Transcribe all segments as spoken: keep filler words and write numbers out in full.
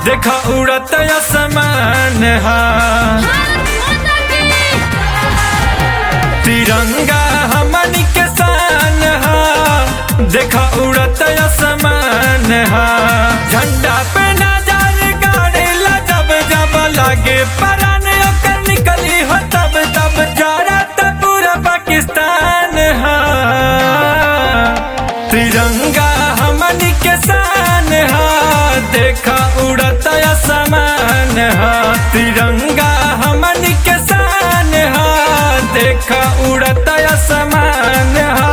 देखा उड़त आसमान हा। तिरंगा हमनी के शान हा, देखा उड़त आसमान हा। झंडा पे नजर गाड़ेला जब जब लागे परान ओकर निकली हो तब तब जरत पूरा पाकिस्तान हा। तिरंगा हमनी के शान हा, देखा उड़त आसमान हा। तिरंगा हमनी के शान हा, देखा उड़त आसमान हा।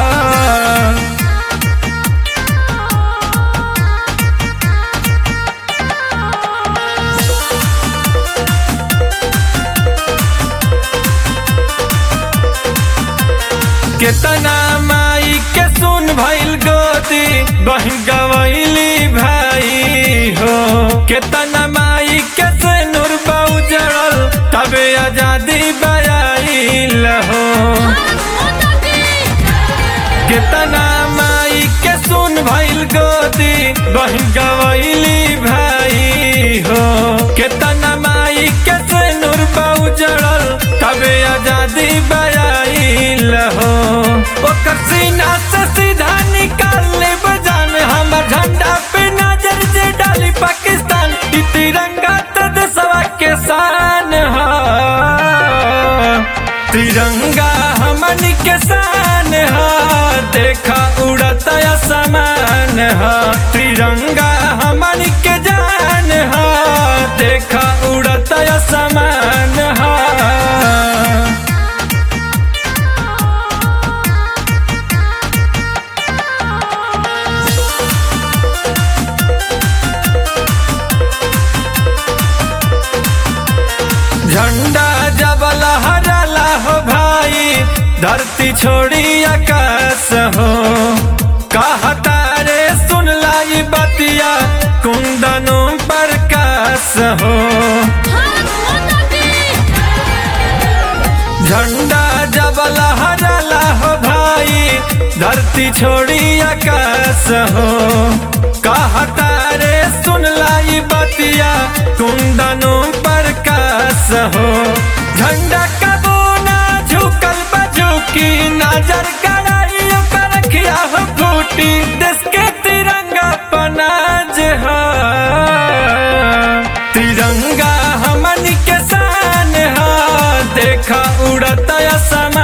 केतना माई के सुन भइल गोदी बहिन गवैली भाई हो। केतना माई के से नूर उजड़ल तबे आजादी बयाइल हो। केतना माई के सुन भइल गोदी बहिन गवैली भाई हो। केतना माई के से नूर उजड़ल तबे आजादी बयाइल हो। ओकर सीना से सीधा निकालने बजान हमर झंडा पे नजर जे डाली पाकिस्तान। ई तिरंगा त देशवा के शान हा। तिरंगा हमनी के शान हा, देखा उड़त आसमान हा। तिरंगा हमनी के जान हा, देखा उड़त आसमान हा। झंडा जब लहराला हो भाई धरती छोड़ी आकाश हो। कहता रे सुन लाई बतिया कुंदनों प्रकाश हो। झंडा जब लहराला हो भाई धरती छोड़ी आकाश हो। कहता रे सुन लाई बतिया कुंदनों प्रकाश हो। झंडा कबो ना झुकल बझुकी नजर गड़ाई ओकर रखिया हो फूटी। देश के तिरंगा पनाज हा। तिरंगा हमनी के शान हा, देखा उड़त आसमान।